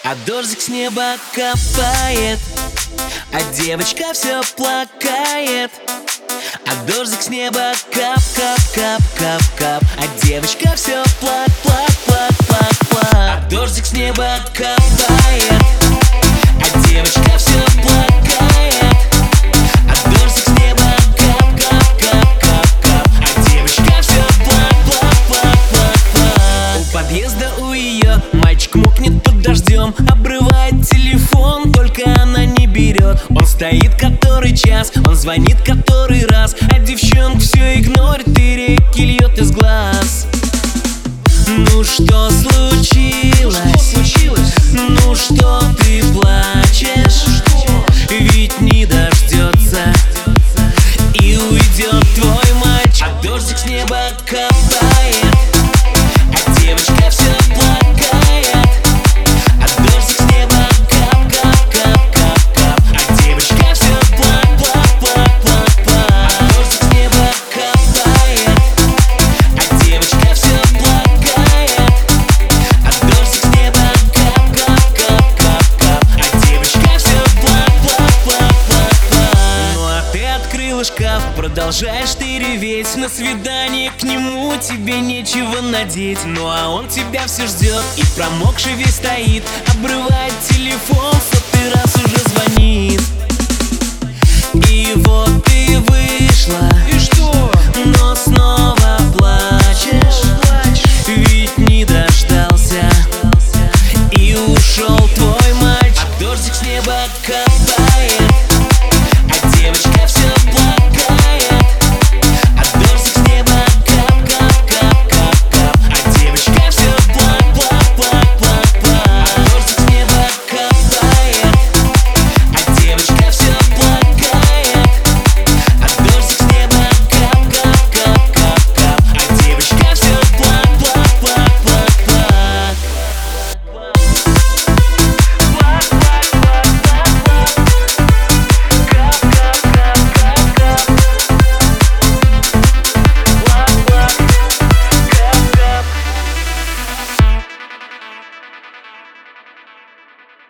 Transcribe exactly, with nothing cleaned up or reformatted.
А дождик с неба капает, а девочка все плакает. А дождик с неба кап-кап-кап-кап-кап, а девочка все плак-плак-плак-плак-плак. А дождик с неба капает, а девочка все плакает. А дождик с неба кап-кап-кап-кап-кап, а девочка все плак-плак-плак-плак-плак. У подъезда у ее мальчик мокнет под дождем, обрывает телефон, только она не берет. Он стоит который час, он звонит который раз, а девчонка все игнорит и реки льет из глаз. Ну что случилось? Ну что ты плачешь? Ведь не дождется и уйдет твой мальчик. А дождик с неба капает, а девочка все плакает. А дождик с неба кап-кап-кап-кап-кап, а девочка все плак-плак-плак-плак-плак. А дождик с неба капает, а девочка все плакает. А дождик с неба кап-кап-кап-кап-кап, а девочка все плак-плак-плак-плак-плак. Ну а ты открыла шкаф, продолжаешь ты реветь. На свидание к нему тебе нечего надеть. Ну а он тебя все ждет и промокший весь стоит, обрывает телефон, в сотый раз уже звонит. И вот ты вышла, и что? Но снова плачешь, ведь не дождался и ушел твой мальчик. А дождик с неба капает,